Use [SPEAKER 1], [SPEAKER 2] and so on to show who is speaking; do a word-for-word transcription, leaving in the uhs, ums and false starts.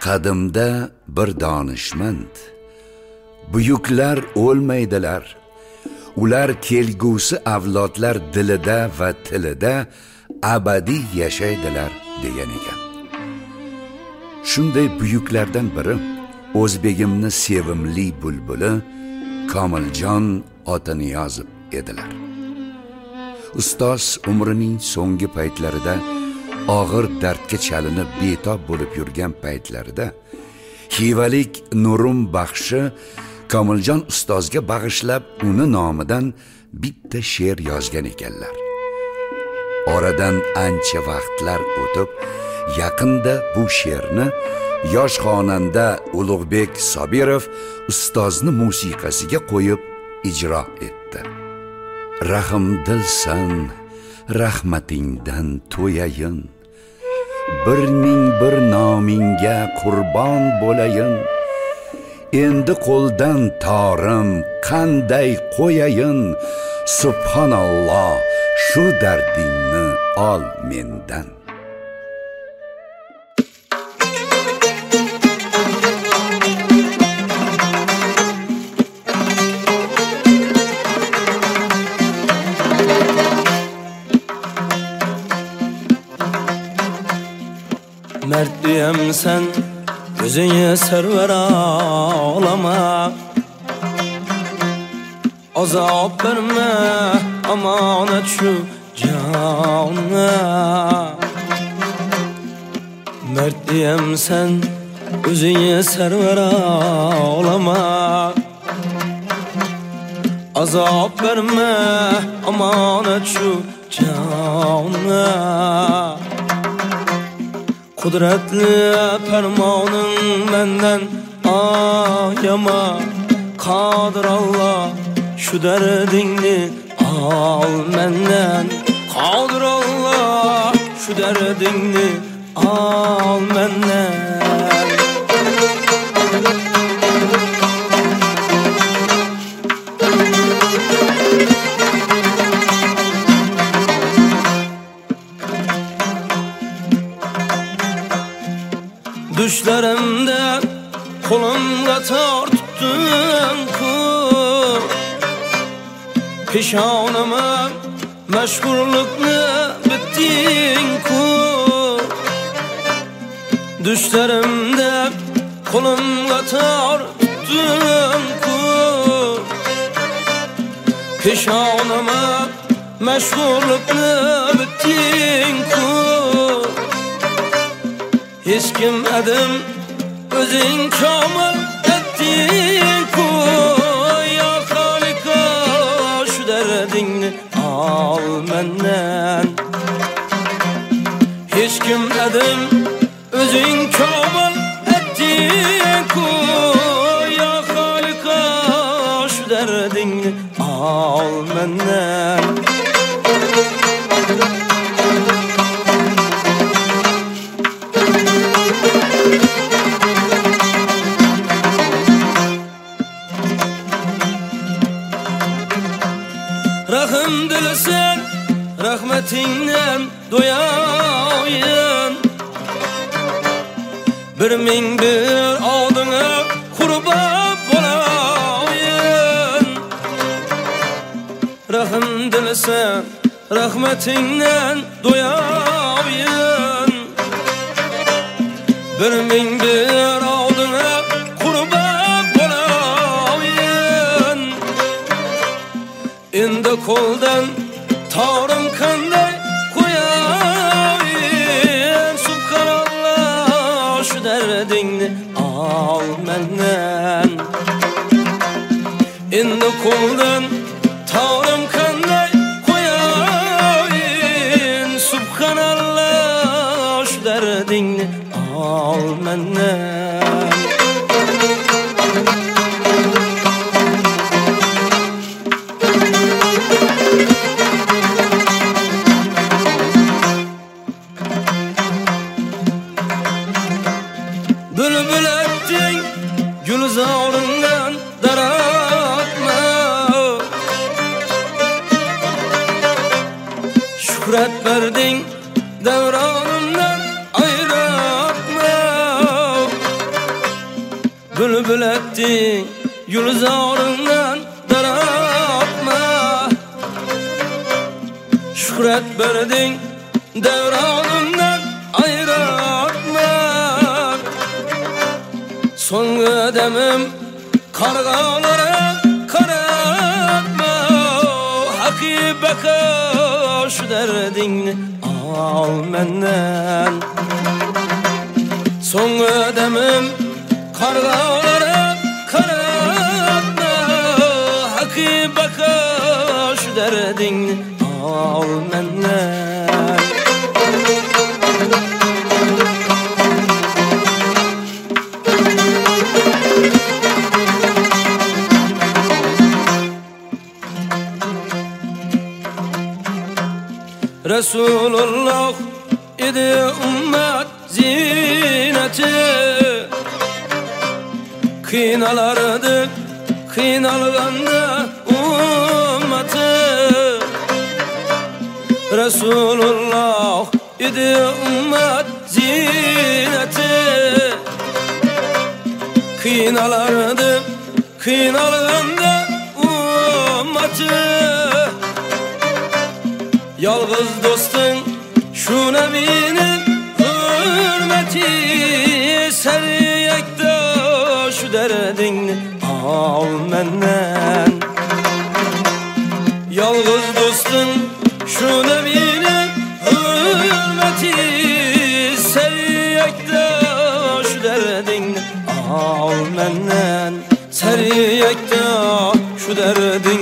[SPEAKER 1] Qadimda bir donishmand, buyuklar o'lmaydilar, ular kelgusi avlodlar dilida va tilida abadiy yashaydilar degan ekan. Shunday buyuklardan biri O'zbegimni sevimli bulbuli Komiljon Otaniyozov edilar. Ustoz umrining so'nggi paytlarida og'ir dardga chalinib betob bo'lib yurgan paytlarida hivalik nurum baxshi Komiljon ustozga bag'ishlab uni nomidan bitta she'r yozgan ekanlar. Oradan ancha vaqtlar o'tib, yaqinda bu she'rni yosh xonanda Ulug'bek Sobirov ustozni musiqasiga qo'yib ijro etdi. Rahmdilsan, rahmatingdan to'yayin, birning bir nomingga qurbon bo'layin. Endi qo'ldan torim qanday qo'yayin, subhanalloh, shu dardingni ol mendan.
[SPEAKER 2] Mert diyem sen, gözüne server ağlama, azap verme, amanet şu canına. Mert diyem sen, gözüne server ağlama, azap verme, amanet şu canına. Kudretli fermanın benden ayama, Kadir Allah şu derdini al menden. Kadir Allah şu derdini al menden. Düşlerimde kolumda tar tuttun ku, pişanıma meşgurlukla bittin ku. Düşlerimde kolumda tar tuttun ku, pişanıma meşgurlukla bittin ku. Hiç kim edim özün kamil ettin ku. Ya Halika şu derdini al menden. Hiç kim edim özün kamil ettin ku. Ya Halika şu derdini al menden. Rahim dilsen, rahmetinden doyayım. Bir min bir aldığına kurban olayım. Rahim dilsen, rahmetinden doyayım. Bir min bir aldığına kurban olayım. Endi qo'ldan torim qanday qo'yayin, subhanalloh shu dardingni al mendan. Endi qo'ldan torim qanday qo'yayin, subhanalloh shu dardingni al mendan. Bülbül ettin gülzarından daratma, şükret verdin devranımdan ayratma. bülbül ettin gülzarından daratma. Şükret verdin devranından ayratma. Son ödemim kargalara karatma. Hakibaka şu derdini al menden. Son ödemim kargalara karatma. Hakibaka şu derdini al menden. Resulullah idi ümmet zineti. Kıynalardı, kıynalganda ümmeti. Resulullah idi ümmet zineti. Kıynalardı, kıynalganda ümmeti. Yalğız dostun şu nebinin hürmeti. Seriyekte şu derdini al menden. Yalğız dostun şu nebinin hürmeti. Seriyekte şu derdini al menden. Seriyekte şu derdini